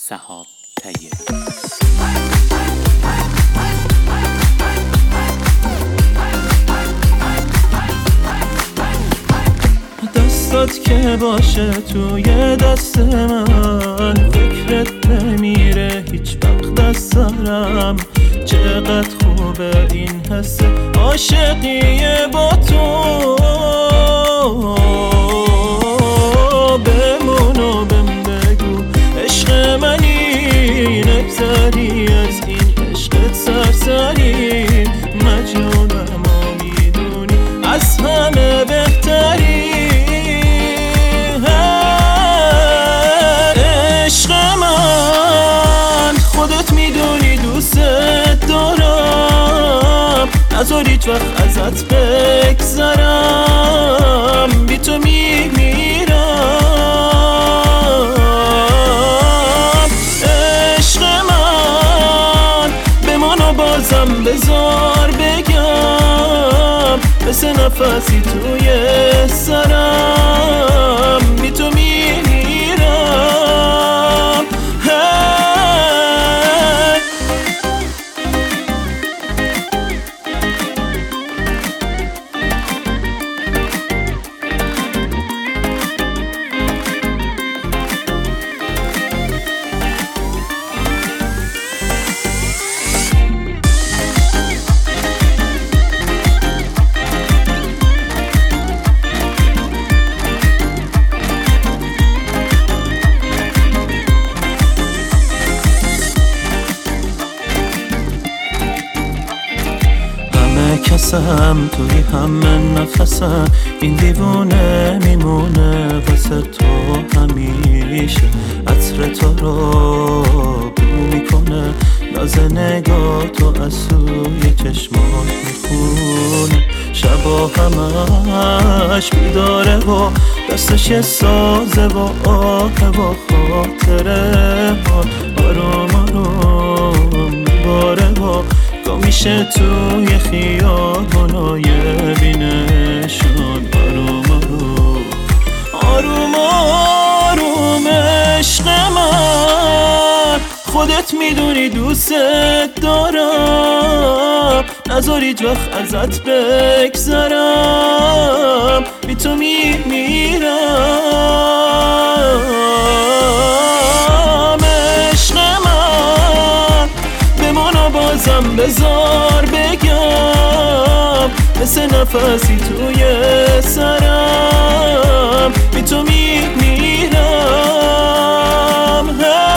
سهاب طیبی. دستات که باشه توی دست من، فکرت نمیره هیچ وقت از سرم. چقدر خوبه این حس عاشقیه با تو. بمون و بهم بگو عشق منی، نگذری از این عشقت سرسری. مجنونم و میدونی از همه بهتری. عشق من خودت میدونی دوست دارم، نذار هیچ وقت ازت بگذرم. بی تو میمیرم. عشق من بمان و بازم بذار بگم، مثل نفسی توی سرم. بی تو میمیرم. کسم توی همه نفسم، این دیوونه میمونه واسه تو همیشه. عطر تو رو بو میکنه، ناز نگاه تو از سوی چشمات میخونه. شبا همش بیداره و دستش یه سازه و آه و خاطره. آروم آروم میباره و میشه توی خیابونای بینشون. آروم آروم آروم آروم عشق من خودت میدونی دوست دارم، نذار هیچ وقت ازت بگذرم. بی تو میمیرم. عشق من بمان و بازم بذار بگم، مثل نفسی توی سرم. بی تو میمیرم.